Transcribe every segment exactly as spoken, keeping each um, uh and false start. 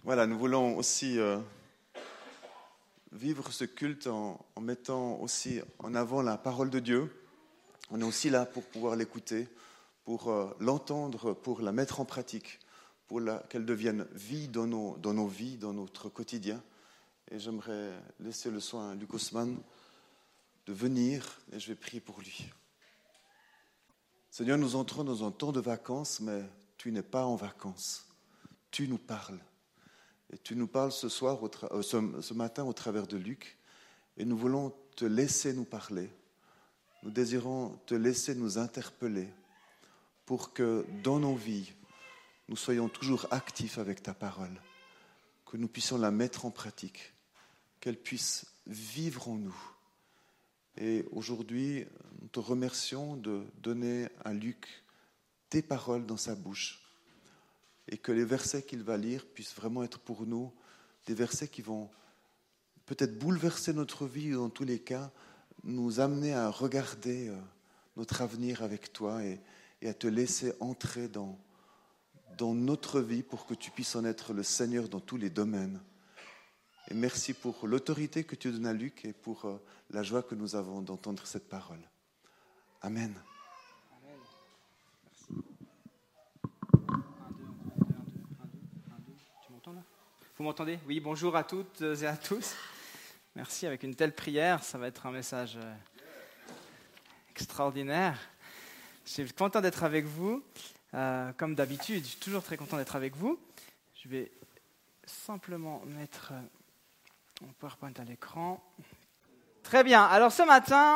Voilà, nous voulons aussi euh, vivre ce culte en, en mettant aussi en avant la parole de Dieu. On est aussi là pour pouvoir l'écouter, pour euh, l'entendre, pour la mettre en pratique, pour la, qu'elle devienne vie dans nos, dans nos vies, dans notre quotidien. Et j'aimerais laisser le soin à Luc Haussmann de venir et je vais prier pour lui. Seigneur, nous entrons dans un temps de vacances, mais tu n'es pas en vacances. Tu nous parles. Et tu nous parles ce soir, au tra- euh, ce, ce matin au travers de Luc. Et nous voulons te laisser nous parler. Nous désirons te laisser nous interpeller pour que dans nos vies, nous soyons toujours actifs avec ta parole. Que nous puissions la mettre en pratique. Qu'elle puisse vivre en nous. Et aujourd'hui, nous te remercions de donner à Luc tes paroles dans sa bouche et que les versets qu'il va lire puissent vraiment être pour nous des versets qui vont peut-être bouleverser notre vie ou dans tous les cas nous amener à regarder notre avenir avec toi et, et à te laisser entrer dans, dans notre vie pour que tu puisses en être le Seigneur dans tous les domaines. Et merci pour l'autorité que tu donnes à Luc et pour euh, la joie que nous avons d'entendre cette parole. Amen. Amen. Merci. un, deux, un, deux, un, deux, un, deux. Tu m'entends là ? Vous m'entendez ? Oui, bonjour à toutes et à tous. Merci, avec une telle prière, ça va être un message euh, extraordinaire. Je suis content d'être avec vous. Euh, comme d'habitude, je suis toujours très content d'être avec vous. Je vais simplement mettre... Euh, mon PowerPoint à l'écran. Très bien. Alors ce matin,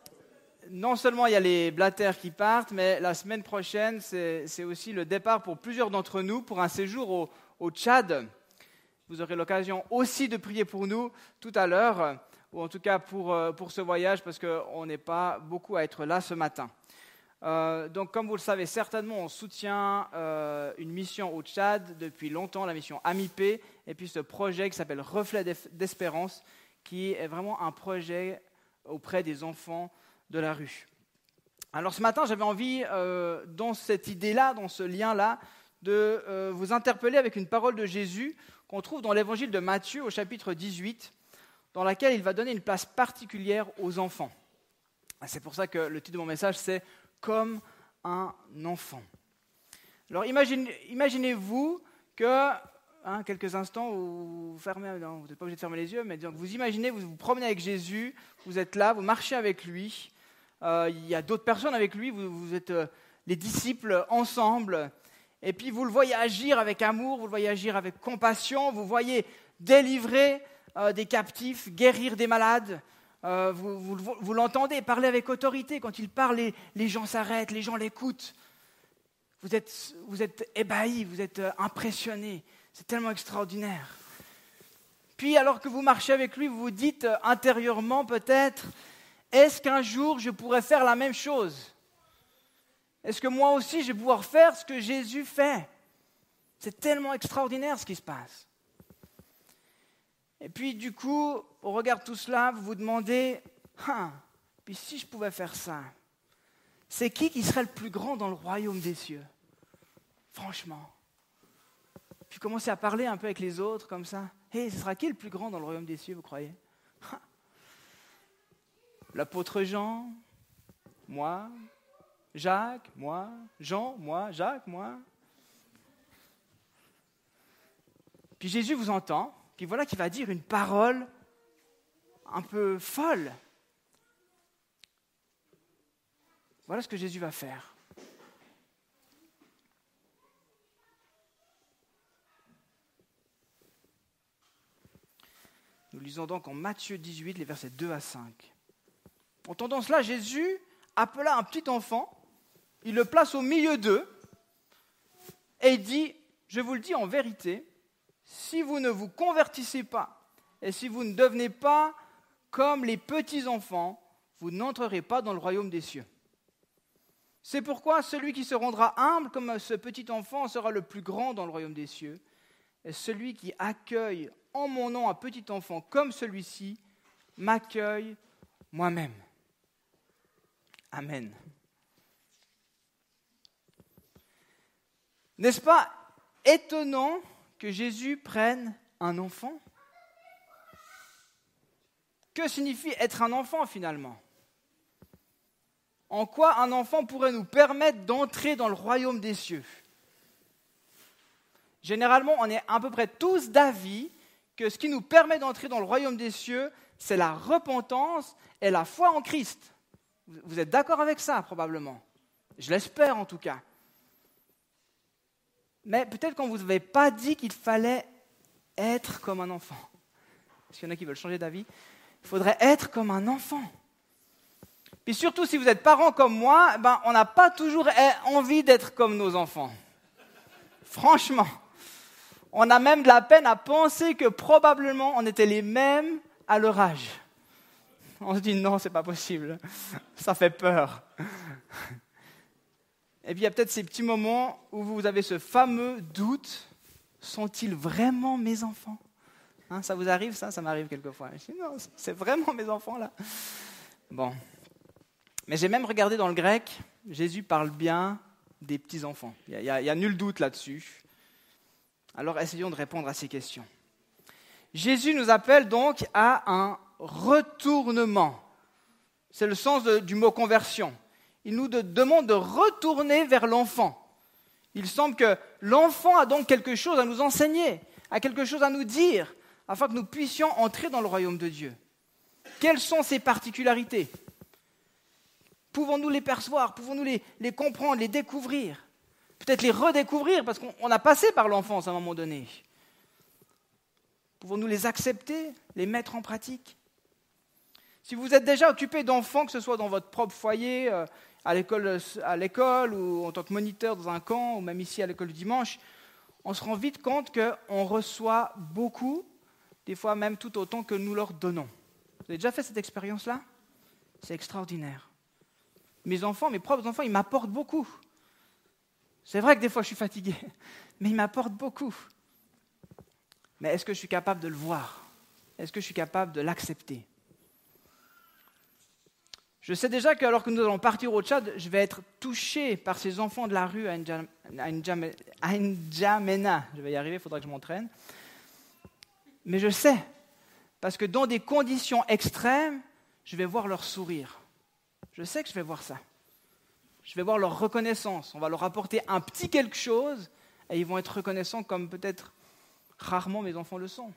non seulement il y a les blatères qui partent, mais la semaine prochaine, c'est, c'est aussi le départ pour plusieurs d'entre nous pour un séjour au, au Tchad. Vous aurez l'occasion aussi de prier pour nous tout à l'heure, ou en tout cas pour, pour ce voyage, parce qu'on n'est pas beaucoup à être là ce matin. Euh, donc, comme vous le savez certainement, on soutient euh, une mission au Tchad depuis longtemps, la mission AMIP, et puis ce projet qui s'appelle Reflet d'Espérance, qui est vraiment un projet auprès des enfants de la rue. Alors ce matin, j'avais envie, euh, dans cette idée-là, dans ce lien-là, de euh, vous interpeller avec une parole de Jésus qu'on trouve dans l'évangile de Matthieu au chapitre dix-huit, dans laquelle il va donner une place particulière aux enfants. C'est pour ça que le titre de mon message, c'est « Comme un enfant ». Alors imagine, imaginez-vous que, hein, quelques instants, vous fermez, non, vous n'êtes pas obligé de fermer les yeux, mais donc vous imaginez, vous vous promenez avec Jésus, vous êtes là, vous marchez avec lui, euh, il y a d'autres personnes avec lui, vous, vous êtes euh, les disciples ensemble, et puis vous le voyez agir avec amour, vous le voyez agir avec compassion, vous voyez délivrer euh, des captifs, guérir des malades. Euh, vous, vous, vous l'entendez parler avec autorité. Quand il parle, les, les gens s'arrêtent, les gens l'écoutent. Vous êtes, vous êtes ébahis, vous êtes impressionnés. C'est tellement extraordinaire. Puis, alors que vous marchez avec lui, vous vous dites intérieurement peut-être, est-ce qu'un jour je pourrais faire la même chose ? Est-ce que moi aussi je vais pouvoir faire ce que Jésus fait ? C'est tellement extraordinaire ce qui se passe. Et puis du coup, au regard de tout cela, vous vous demandez, ah, puis si je pouvais faire ça, c'est qui qui serait le plus grand dans le royaume des cieux ? Franchement. Puis commencez à parler un peu avec les autres comme ça. Hé, hey, ce sera qui le plus grand dans le royaume des cieux, vous croyez ? ah. L'apôtre Jean, moi, Jacques, moi, Jean, moi, Jacques, moi. Puis Jésus vous entend. Puis voilà qu'il va dire une parole un peu folle. Voilà ce que Jésus va faire. Nous lisons donc en Matthieu dix-huit, les versets deux à cinq. Entendant cela, Jésus appela un petit enfant, il le place au milieu d'eux et il dit, je vous le dis en vérité, si vous ne vous convertissez pas et si vous ne devenez pas comme les petits-enfants, vous n'entrerez pas dans le royaume des cieux. C'est pourquoi celui qui se rendra humble comme ce petit enfant sera le plus grand dans le royaume des cieux. Et celui qui accueille en mon nom un petit enfant comme celui-ci m'accueille moi-même. Amen. N'est-ce pas étonnant que Jésus prenne un enfant? Que signifie être un enfant finalement? En quoi un enfant pourrait nous permettre d'entrer dans le royaume des cieux? Généralement, on est à peu près tous d'avis que ce qui nous permet d'entrer dans le royaume des cieux, c'est la repentance et la foi en Christ. Vous êtes d'accord avec ça, probablement? Je l'espère en tout cas. Mais peut-être qu'on ne vous avait pas dit qu'il fallait être comme un enfant. Est-ce qu'il y en a qui veulent changer d'avis? Il faudrait être comme un enfant. Puis surtout, si vous êtes parents comme moi, ben, on n'a pas toujours envie d'être comme nos enfants. Franchement. On a même de la peine à penser que probablement on était les mêmes à leur âge. On se dit non, c'est pas possible. Ça fait peur. Et puis il y a peut-être ces petits moments où vous avez ce fameux doute. Sont-ils vraiment mes enfants? Hein, ça vous arrive ça? Ça m'arrive quelquefois. Je dis non, c'est vraiment mes enfants là. Bon. Mais j'ai même regardé dans le grec, Jésus parle bien des petits-enfants. Il n'y a, a, a nul doute là-dessus. Alors essayons de répondre à ces questions. Jésus nous appelle donc à un retournement. C'est le sens de, du mot conversion. Il nous de, demande de retourner vers l'enfant. Il semble que l'enfant a donc quelque chose à nous enseigner, a quelque chose à nous dire, afin que nous puissions entrer dans le royaume de Dieu. Quelles sont ses particularités? Pouvons-nous les percevoir? Pouvons-nous les, les comprendre, les découvrir? Peut-être les redécouvrir, parce qu'on a passé par l'enfance à un moment donné. Pouvons-nous les accepter, les mettre en pratique? Si vous êtes déjà occupé d'enfants, que ce soit dans votre propre foyer, euh, à l'école, à l'école, ou en tant que moniteur dans un camp, ou même ici à l'école du dimanche, on se rend vite compte qu'on reçoit beaucoup, des fois même tout autant que nous leur donnons. Vous avez déjà fait cette expérience-là? C'est extraordinaire. Mes enfants, mes propres enfants, ils m'apportent beaucoup. C'est vrai que des fois je suis fatigué, mais ils m'apportent beaucoup. Mais est-ce que je suis capable de le voir? Est-ce que je suis capable de l'accepter? Je sais déjà qu'alors que nous allons partir au Tchad, je vais être touché par ces enfants de la rue à N'Djamena. Je vais y arriver, il faudra que je m'entraîne. Mais je sais, parce que dans des conditions extrêmes, je vais voir leur sourire. Je sais que je vais voir ça. Je vais voir leur reconnaissance. On va leur apporter un petit quelque chose et ils vont être reconnaissants comme peut-être rarement mes enfants le sont.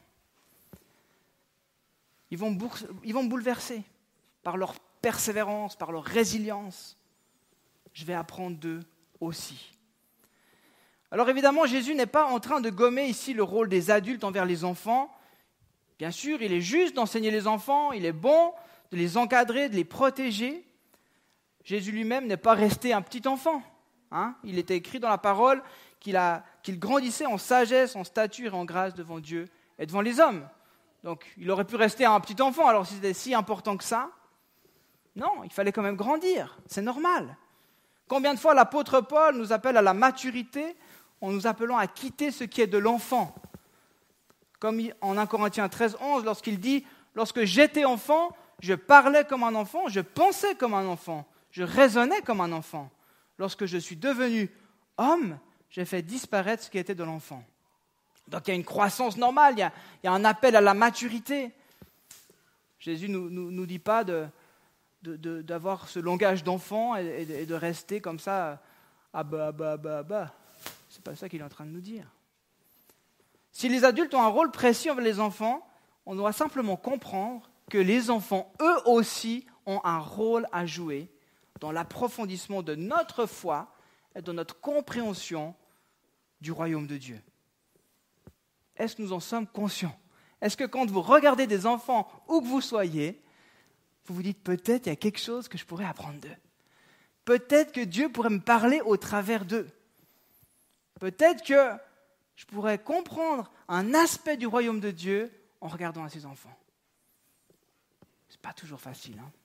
Ils vont, bourse, ils vont me bouleverser par leur persévérance, par leur résilience. Je vais apprendre d'eux aussi. Alors évidemment, Jésus n'est pas en train de gommer ici le rôle des adultes envers les enfants. Bien sûr, il est juste d'enseigner les enfants, il est bon de les encadrer, de les protéger. Jésus lui-même n'est pas resté un petit enfant. Hein? Il était écrit dans la parole qu'il, a, qu'il grandissait en sagesse, en stature et en grâce devant Dieu et devant les hommes. Donc il aurait pu rester un petit enfant, alors si c'était si important que ça. Non, il fallait quand même grandir, c'est normal. Combien de fois l'apôtre Paul nous appelle à la maturité en nous appelant à quitter ce qui est de l'enfant? Comme en un Corinthiens treize, onze, lorsqu'il dit « Lorsque j'étais enfant, je parlais comme un enfant, je pensais comme un enfant. Je raisonnais comme un enfant. Lorsque je suis devenu homme, j'ai fait disparaître ce qui était de l'enfant. » Donc il y a une croissance normale, il y a, il y a un appel à la maturité. Jésus ne nous, nous, nous dit pas de, de, de, d'avoir ce langage d'enfant et, et de rester comme ça, ah bah, bah, bah, bah. C'est pas ça qu'il est en train de nous dire. Si les adultes ont un rôle précis envers les enfants, on doit simplement comprendre que les enfants, eux aussi, ont un rôle à jouer dans l'approfondissement de notre foi et de notre compréhension du royaume de Dieu. Est-ce que nous en sommes conscients? Est-ce que quand vous regardez des enfants, où que vous soyez, vous vous dites peut-être il y a quelque chose que je pourrais apprendre d'eux? Peut-être que Dieu pourrait me parler au travers d'eux. Peut-être que je pourrais comprendre un aspect du royaume de Dieu en regardant à ces enfants. Ce n'est pas toujours facile, hein?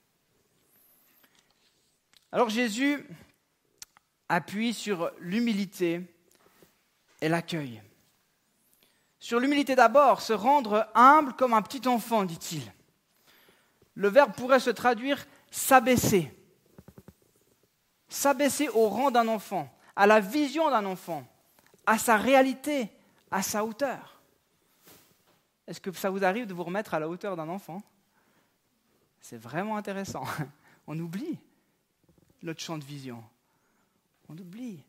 Alors Jésus appuie sur l'humilité et l'accueil. Sur l'humilité d'abord, se rendre humble comme un petit enfant, dit-il. Le verbe pourrait se traduire s'abaisser. S'abaisser au rang d'un enfant, à la vision d'un enfant, à sa réalité, à sa hauteur. Est-ce que ça vous arrive de vous remettre à la hauteur d'un enfant ? C'est vraiment intéressant. On oublie notre champ de vision. On oublie.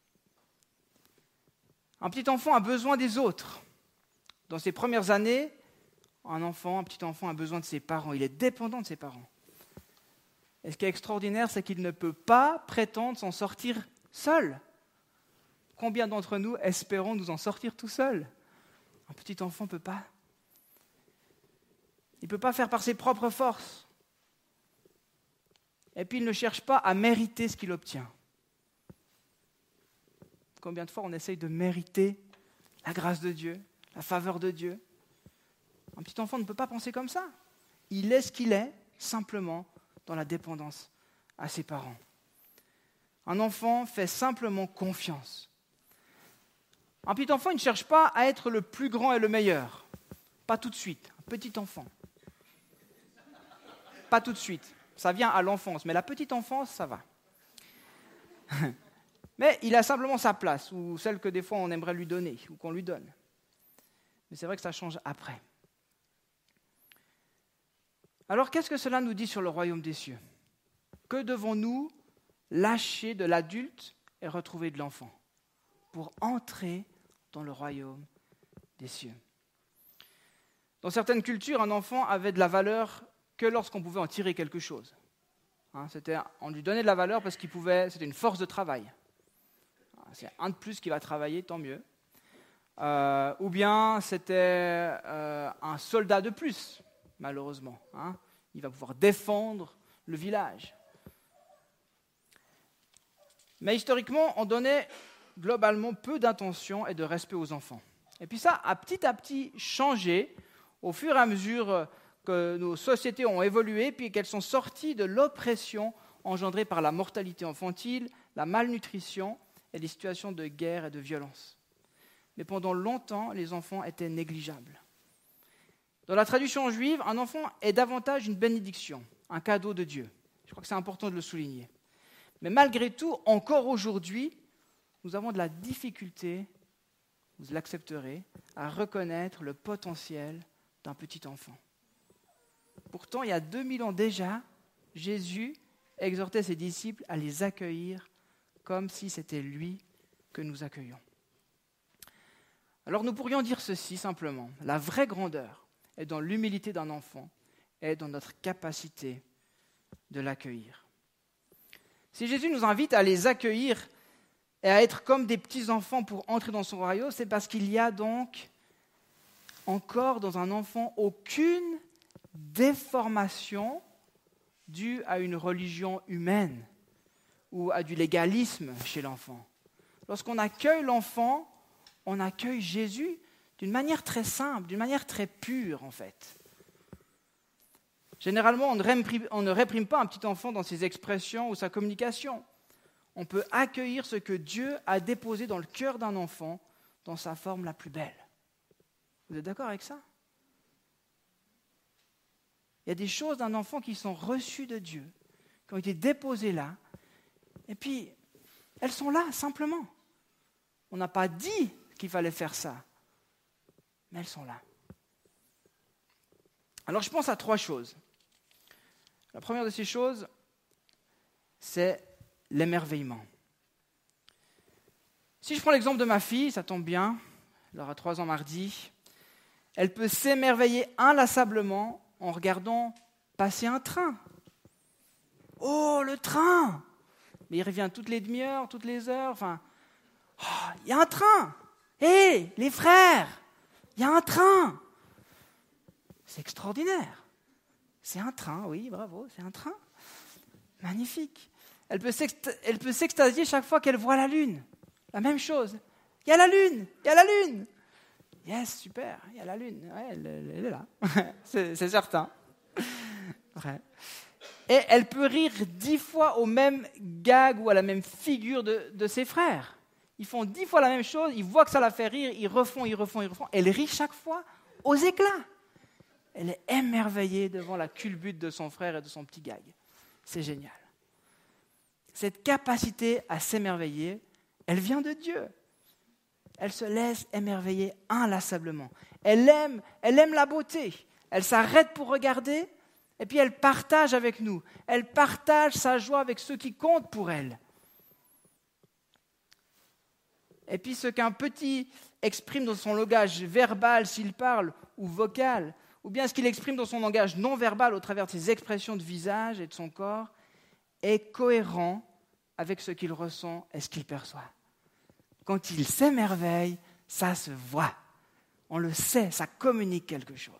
Un petit enfant a besoin des autres. Dans ses premières années, un enfant, un petit enfant a besoin de ses parents. Il est dépendant de ses parents. Et ce qui est extraordinaire, c'est qu'il ne peut pas prétendre s'en sortir seul. Combien d'entre nous espérons nous en sortir tout seuls ? Un petit enfant ne peut pas. Il ne peut pas faire par ses propres forces. Et puis il ne cherche pas à mériter ce qu'il obtient. Combien de fois on essaye de mériter la grâce de Dieu, la faveur de Dieu ? Un petit enfant ne peut pas penser comme ça. Il est ce qu'il est, simplement dans la dépendance à ses parents. Un enfant fait simplement confiance. Un petit enfant, il ne cherche pas à être le plus grand et le meilleur. Pas tout de suite. Un petit enfant. Pas tout de suite. Ça vient à l'enfance. Mais la petite enfance, ça va. Mais il a simplement sa place, ou celle que des fois on aimerait lui donner, ou qu'on lui donne. Mais c'est vrai que ça change après. Alors qu'est-ce que cela nous dit sur le royaume des cieux ? Que devons-nous lâcher de l'adulte et retrouver de l'enfant pour entrer dans le royaume des cieux ? Dans certaines cultures, un enfant avait de la valeur que lorsqu'on pouvait en tirer quelque chose. Hein, c'était, on lui donnait de la valeur parce qu'il pouvait, c'était une force de travail. C'est un de plus qui va travailler, tant mieux. Euh, ou bien c'était euh, un soldat de plus, malheureusement. Hein. Il va pouvoir défendre le village. Mais historiquement, on donnait globalement peu d'attention et de respect aux enfants. Et puis ça a petit à petit changé au fur et à mesure que nos sociétés ont évolué, puis qu'elles sont sorties de l'oppression engendrée par la mortalité infantile, la malnutrition et les situations de guerre et de violence. Mais pendant longtemps, les enfants étaient négligeables. Dans la tradition juive, un enfant est davantage une bénédiction, un cadeau de Dieu. Je crois que c'est important de le souligner. Mais malgré tout, encore aujourd'hui, nous avons de la difficulté, vous l'accepterez, à reconnaître le potentiel d'un petit enfant. Pourtant, il y a deux mille ans déjà, Jésus exhortait ses disciples à les accueillir comme si c'était lui que nous accueillons. Alors nous pourrions dire ceci simplement, la vraie grandeur est dans l'humilité d'un enfant et dans notre capacité de l'accueillir. Si Jésus nous invite à les accueillir et à être comme des petits-enfants pour entrer dans son royaume, c'est parce qu'il y a donc encore dans un enfant aucune déformation due à une religion humaine ou à du légalisme chez l'enfant. Lorsqu'on accueille l'enfant, on accueille Jésus d'une manière très simple, d'une manière très pure en fait. Généralement, on ne réprime, on ne réprime pas un petit enfant dans ses expressions ou sa communication. On peut accueillir ce que Dieu a déposé dans le cœur d'un enfant dans sa forme la plus belle. Vous êtes d'accord avec ça ? Il y a des choses d'un enfant qui sont reçues de Dieu, qui ont été déposées là, et puis elles sont là simplement. On n'a pas dit qu'il fallait faire ça, mais elles sont là. Alors je pense à trois choses. La première de ces choses, c'est l'émerveillement. Si je prends l'exemple de ma fille, ça tombe bien, elle aura trois ans mardi, elle peut s'émerveiller inlassablement en regardant passer un train. Oh, le train ! Mais il revient toutes les demi-heures, toutes les heures, enfin, oh, il y a un train ! Hé, hey, les frères, il y a un train ! C'est extraordinaire. C'est un train, oui, bravo, c'est un train. Magnifique. Elle peut, s'ext- elle peut s'extasier chaque fois qu'elle voit la lune. La même chose. Il y a la lune, il y a la lune. Yes, super, il y a la lune. Ouais, elle, elle est là, c'est, c'est certain. Ouais. Et elle peut rire dix fois au même gag ou à la même figure de, de ses frères. Ils font dix fois la même chose, ils voient que ça la fait rire, ils refont, ils refont, ils refont. Elle rit chaque fois aux éclats. Elle est émerveillée devant la culbute de son frère et de son petit gag. C'est génial. Cette capacité à s'émerveiller, elle vient de Dieu. elle se laisse émerveiller inlassablement. Elle aime, elle aime la beauté. Elle s'arrête pour regarder et puis elle partage avec nous. Elle partage sa joie avec ceux qui comptent pour elle. Et puis ce qu'un petit exprime dans son langage verbal s'il parle ou vocal, ou bien ce qu'il exprime dans son langage non verbal au travers de ses expressions de visage et de son corps, est cohérent avec ce qu'il ressent et ce qu'il perçoit. Quand il s'émerveille, ça se voit. On le sait, ça communique quelque chose.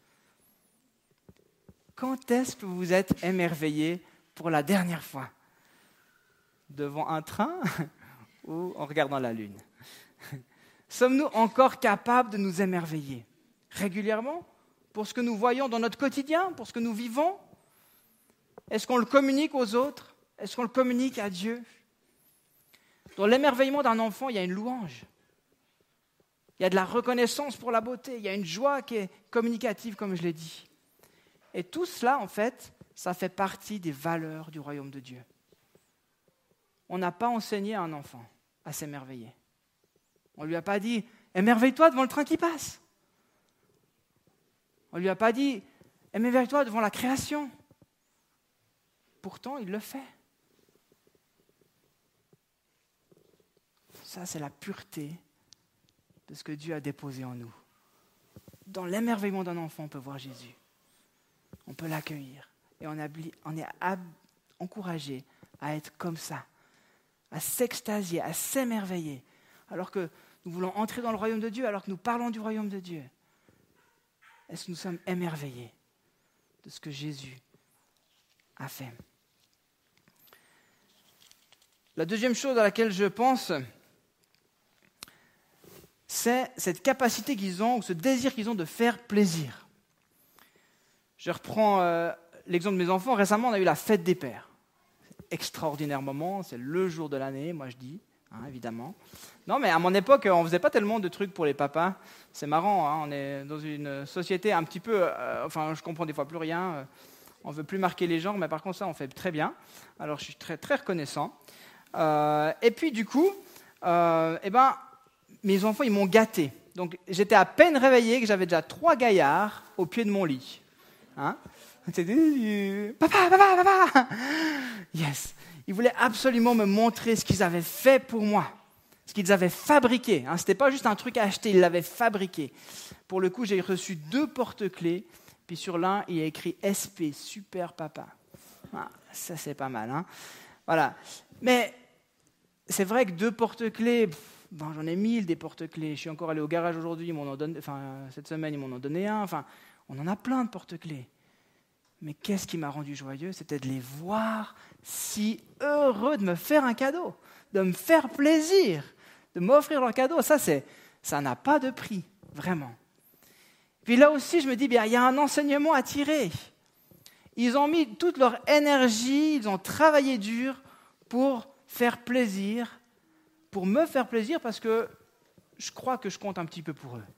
Quand est-ce que vous vous êtes émerveillé pour la dernière fois ? Devant un train ou en regardant la lune ? Sommes-nous encore capables de nous émerveiller régulièrement pour ce que nous voyons dans notre quotidien, pour ce que nous vivons ? Est-ce qu'on le communique aux autres ? Est-ce qu'on le communique à Dieu ? Dans l'émerveillement d'un enfant, il y a une louange. Il y a de la reconnaissance pour la beauté. Il y a une joie qui est communicative, comme je l'ai dit. Et tout cela, en fait, ça fait partie des valeurs du royaume de Dieu. On n'a pas enseigné à un enfant à s'émerveiller. On ne lui a pas dit « émerveille-toi devant le train qui passe ». On ne lui a pas dit « émerveille-toi devant la création ». Pourtant, il le fait. Ça, c'est la pureté de ce que Dieu a déposé en nous. Dans l'émerveillement d'un enfant, on peut voir Jésus. On peut l'accueillir. Et on est encouragé à être comme ça, à s'extasier, à s'émerveiller. Alors que nous voulons entrer dans le royaume de Dieu, alors que nous parlons du royaume de Dieu. Est-ce que nous sommes émerveillés de ce que Jésus a fait ? La deuxième chose à laquelle je pense, c'est cette capacité qu'ils ont, ou ce désir qu'ils ont de faire plaisir. Je reprends euh, l'exemple de mes enfants. Récemment, on a eu la fête des pères. Extraordinaire moment, c'est le jour de l'année, moi je dis, hein, évidemment. Non, mais à mon époque, on ne faisait pas tellement de trucs pour les papas. C'est marrant, hein, on est dans une société un petit peu... Euh, enfin, je comprends des fois plus rien. Euh, on ne veut plus marquer les genres, mais par contre, ça, on fait très bien. Alors, je suis très, très reconnaissant. Euh, et puis, du coup, euh, eh ben, mes enfants, ils m'ont gâté. Donc, j'étais à peine réveillé que j'avais déjà trois gaillards au pied de mon lit. Hein? Papa, papa, papa! Yes! Ils voulaient absolument me montrer ce qu'ils avaient fait pour moi, ce qu'ils avaient fabriqué. Hein? Ce n'était pas juste un truc à acheter, ils l'avaient fabriqué. Pour le coup, j'ai reçu deux porte-clés, puis sur l'un, il y a écrit S P, super papa. Ah, ça, c'est pas mal. Hein? Voilà. Mais c'est vrai que deux porte-clés, pff, ben, j'en ai mille des porte-clés. Je suis encore allé au garage aujourd'hui, ils m'en ont donné, enfin, cette semaine, ils m'en ont donné un. Enfin, on en a plein de porte-clés. Mais qu'est-ce qui m'a rendu joyeux ? C'était de les voir si heureux de me faire un cadeau, de me faire plaisir, de m'offrir leur cadeau. Ça, c'est, ça n'a pas de prix, vraiment. Puis là aussi, je me dis, bien, il y a un enseignement à tirer. Ils ont mis toute leur énergie, ils ont travaillé dur pour faire plaisir, pour me faire plaisir, parce que je crois que je compte un petit peu pour eux.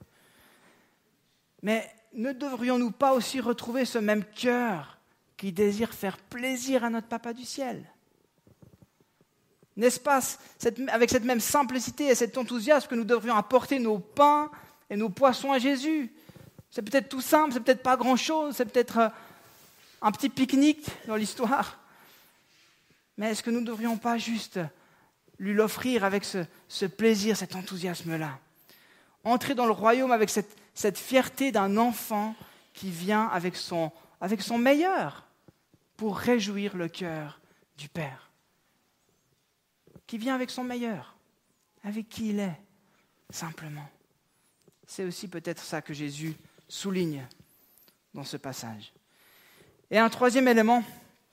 Mais ne devrions-nous pas aussi retrouver ce même cœur qui désire faire plaisir à notre Papa du ciel ? N'est-ce pas cette, avec cette même simplicité et cet enthousiasme que nous devrions apporter nos pains et nos poissons à Jésus ? C'est peut-être tout simple, c'est peut-être pas grand-chose, c'est peut-être un petit pique-nique dans l'histoire. Mais est-ce que nous ne devrions pas juste lui l'offrir avec ce, ce plaisir, cet enthousiasme-là ? Entrer dans le royaume avec cette, cette fierté d'un enfant qui vient avec son, avec son meilleur pour réjouir le cœur du Père. Qui vient avec son meilleur, avec qui il est, simplement. C'est aussi peut-être ça que Jésus souligne dans ce passage. Et un troisième élément,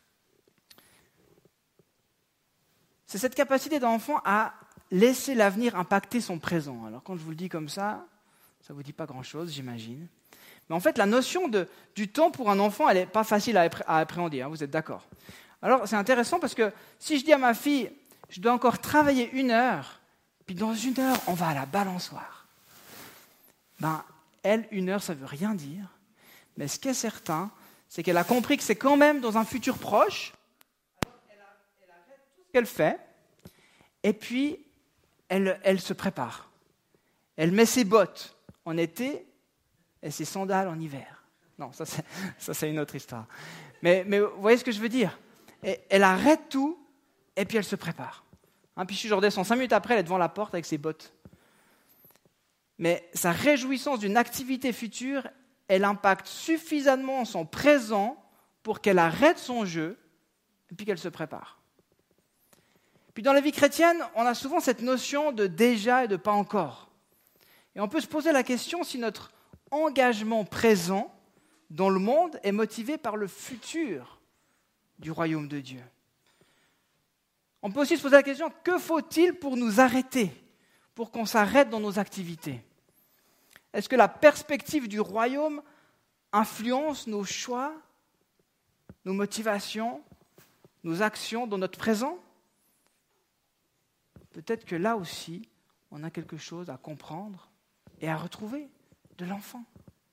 c'est cette capacité d'un enfant à laisser l'avenir impacter son présent. Alors quand je vous le dis comme ça, ça ne vous dit pas grand-chose, j'imagine. Mais en fait, la notion de, du temps pour un enfant, elle n'est pas facile à, à appréhender, hein, vous êtes d'accord. Alors c'est intéressant parce que si je dis à ma fille, je dois encore travailler une heure, puis dans une heure, on va à la balançoire. Ben, elle, une heure, ça ne veut rien dire. Mais ce qui est certain, c'est qu'elle a compris que c'est quand même dans un futur proche. Alors elle, a, elle arrête tout ce qu'elle fait, et puis elle, elle se prépare. Elle met ses bottes en été et ses sandales en hiver. Non, ça c'est, ça, c'est une autre histoire. Mais, mais vous voyez ce que je veux dire ? Et, elle arrête tout et puis elle se prépare. Hein, puis je suis redescends cinq minutes après, elle est devant la porte avec ses bottes. Mais sa réjouissance d'une activité future, elle impacte suffisamment son présent pour qu'elle arrête son jeu et puis qu'elle se prépare. Puis dans la vie chrétienne, on a souvent cette notion de déjà et de pas encore. Et on peut se poser la question si notre engagement présent dans le monde est motivé par le futur du royaume de Dieu. On peut aussi se poser la question, que faut-il pour nous arrêter, pour qu'on s'arrête dans nos activités ? Est-ce que la perspective du royaume influence nos choix, nos motivations, nos actions dans notre présent ? Peut-être que là aussi, on a quelque chose à comprendre et à retrouver de l'enfant.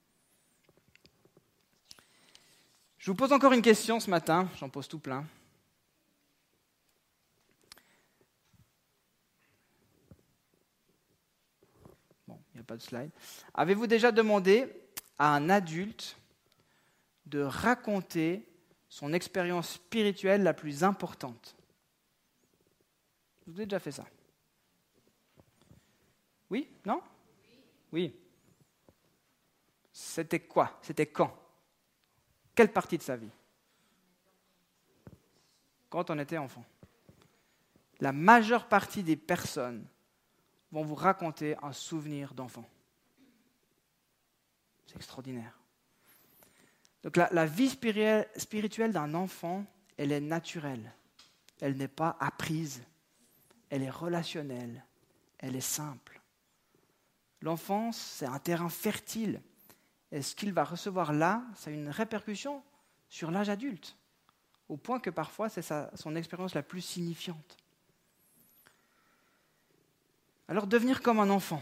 Je vous pose encore une question ce matin, j'en pose tout plein. Bon, il n'y a pas de slide. Avez-vous déjà demandé à un adulte de raconter son expérience spirituelle la plus importante ? Vous avez déjà fait ça ? Oui ? Non ? Oui. C'était quoi ? C'était quand ? Quelle partie de sa vie ? Quand on était enfant. La majeure partie des personnes vont vous raconter un souvenir d'enfant. C'est extraordinaire. Donc la, la vie spirituelle, spirituelle d'un enfant, elle est naturelle. Elle n'est pas apprise. Elle est relationnelle. Elle est simple. L'enfance, c'est un terrain fertile. Et ce qu'il va recevoir là, ça a une répercussion sur l'âge adulte, au point que parfois c'est sa, son expérience la plus signifiante. Alors devenir comme un enfant,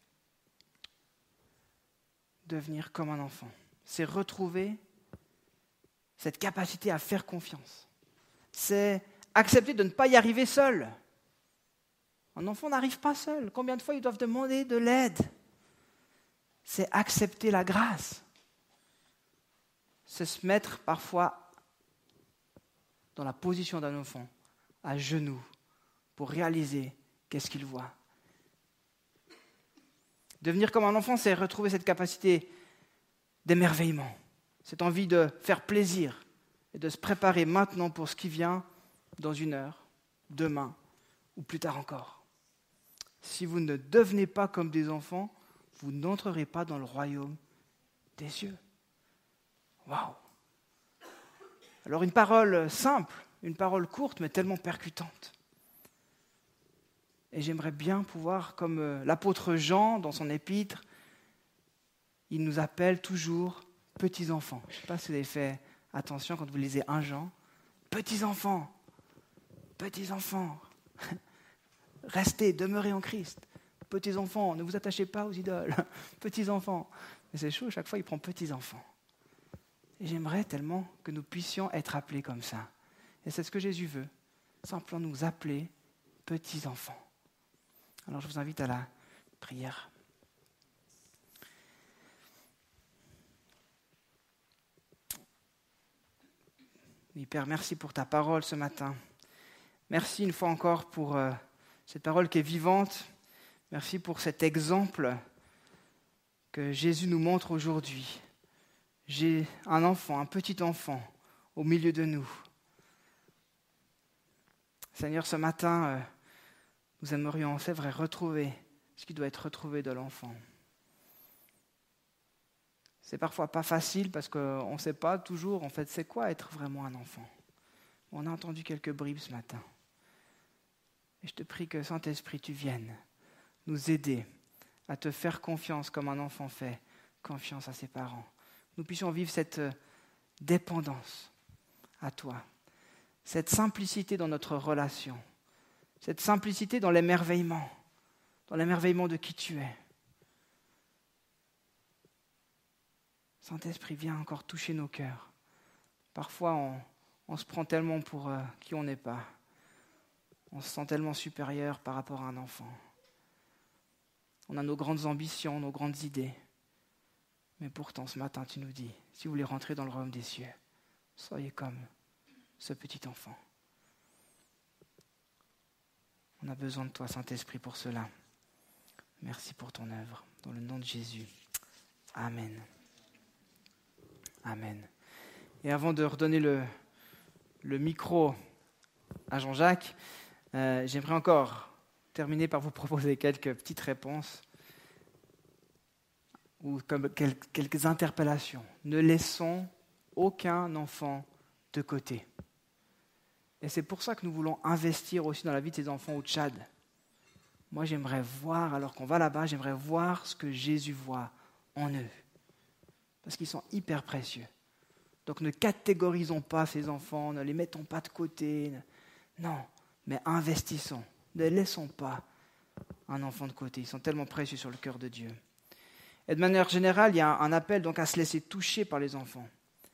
devenir comme un enfant, c'est retrouver cette capacité à faire confiance. C'est accepter de ne pas y arriver seul. Un enfant n'arrive pas seul. Combien de fois ils doivent demander de l'aide ? C'est accepter la grâce. C'est se mettre parfois dans la position d'un enfant, à genoux, pour réaliser qu'est-ce qu'il voit. Devenir comme un enfant, c'est retrouver cette capacité d'émerveillement, cette envie de faire plaisir et de se préparer maintenant pour ce qui vient dans une heure, demain ou plus tard encore. Si vous ne devenez pas comme des enfants, vous n'entrerez pas dans le royaume des cieux. Waouh! Alors une parole simple, une parole courte, mais tellement percutante. Et j'aimerais bien pouvoir, comme l'apôtre Jean, dans son épître, il nous appelle toujours petits-enfants. Je ne sais pas si vous avez fait attention quand vous lisez un Jean. Petits-enfants, petits-enfants, restez, demeurez en Christ. Petits-enfants, ne vous attachez pas aux idoles. Petits-enfants. Mais c'est chaud, chaque fois il prend petits-enfants. Et j'aimerais tellement que nous puissions être appelés comme ça. Et c'est ce que Jésus veut. Simplement nous appeler petits-enfants. Alors je vous invite à la prière. Oui, Père, merci pour ta parole ce matin. Merci une fois encore pour euh, cette parole qui est vivante. Merci pour cet exemple que Jésus nous montre aujourd'hui. J'ai un enfant, un petit enfant au milieu de nous. Seigneur, ce matin, euh, nous aimerions, c'est vrai, retrouver ce qui doit être retrouvé de l'enfant. C'est parfois pas facile parce qu'on ne sait pas toujours, en fait, c'est quoi être vraiment un enfant. On a entendu quelques bribes ce matin. Et je te prie que, Saint-Esprit, tu viennes nous aider à te faire confiance comme un enfant fait confiance à ses parents. Nous puissions vivre cette dépendance à toi, cette simplicité dans notre relation, cette simplicité dans l'émerveillement, dans l'émerveillement de qui tu es. Saint-Esprit, viens encore toucher nos cœurs. Parfois, on, on se prend tellement pour euh, qui on n'est pas. On se sent tellement supérieur par rapport à un enfant. On a nos grandes ambitions, nos grandes idées. Mais pourtant, ce matin, tu nous dis, si vous voulez rentrer dans le royaume des cieux, soyez comme ce petit enfant. On a besoin de toi, Saint-Esprit, pour cela. Merci pour ton œuvre. Dans le nom de Jésus. Amen. Amen. Et avant de redonner le, le micro à Jean-Jacques, euh, j'aimerais encore terminer par vous proposer quelques petites réponses ou comme quelques interpellations. Ne laissons aucun enfant de côté. Et c'est pour ça que nous voulons investir aussi dans la vie de ces enfants au Tchad. Moi, j'aimerais voir, alors qu'on va là-bas, j'aimerais voir ce que Jésus voit en eux. Parce qu'ils sont hyper précieux. Donc ne catégorisons pas ces enfants, ne les mettons pas de côté. Non, mais investissons. Ne laissons pas un enfant de côté. Ils sont tellement précieux sur le cœur de Dieu. Et de manière générale, il y a un appel donc à se laisser toucher par les enfants.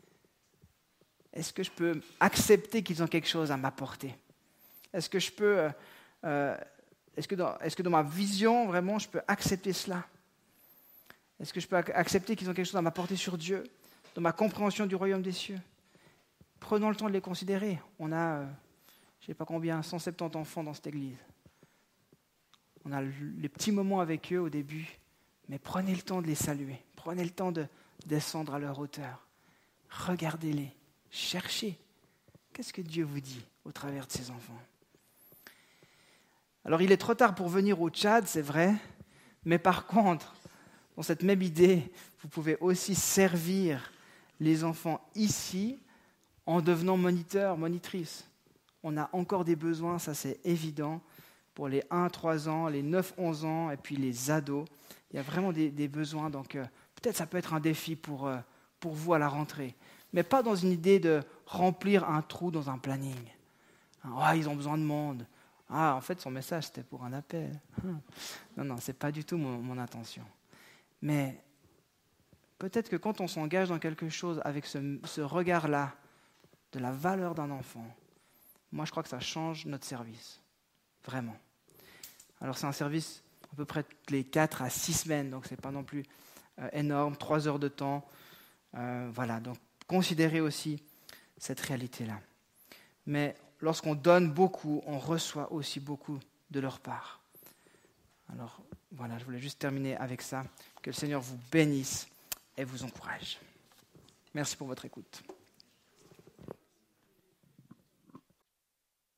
Est-ce que je peux accepter qu'ils ont quelque chose à m'apporter? Est-ce que je peux, euh, est-ce que dans, est-ce que dans ma vision, vraiment, je peux accepter cela? Est-ce que je peux accepter qu'ils ont quelque chose à m'apporter sur Dieu, dans ma compréhension du royaume des cieux? Prenons le temps de les considérer. On a, euh, je ne sais pas combien, cent soixante-dix enfants dans cette église. On a les petits moments avec eux au début, mais prenez le temps de les saluer. Prenez le temps de descendre à leur hauteur. Regardez-les. Cherchez. Qu'est-ce que Dieu vous dit au travers de ses enfants? Alors, il est trop tard pour venir au Tchad, c'est vrai, mais par contre, dans cette même idée, vous pouvez aussi servir les enfants ici en devenant moniteur, monitrice. On a encore des besoins, ça c'est évident, pour les un à trois ans, les neuf à onze ans et puis les ados. Il y a vraiment des, des besoins, donc euh, peut-être ça peut être un défi pour, euh, pour vous à la rentrée. Mais pas dans une idée de remplir un trou dans un planning. Ah, oh, ils ont besoin de monde. Ah, en fait, son message, c'était pour un appel. Non, non, ce n'est pas du tout mon, mon intention. Mais peut-être que quand on s'engage dans quelque chose avec ce, ce regard-là, de la valeur d'un enfant, moi, je crois que ça change notre service. Vraiment. Alors, c'est un service à peu près toutes les quatre à six semaines, donc ce n'est pas non plus euh, énorme, trois heures de temps. Euh, voilà, donc considérez aussi cette réalité-là. Mais lorsqu'on donne beaucoup, on reçoit aussi beaucoup de leur part. Alors voilà, je voulais juste terminer avec ça. Que le Seigneur vous bénisse et vous encourage. Merci pour votre écoute.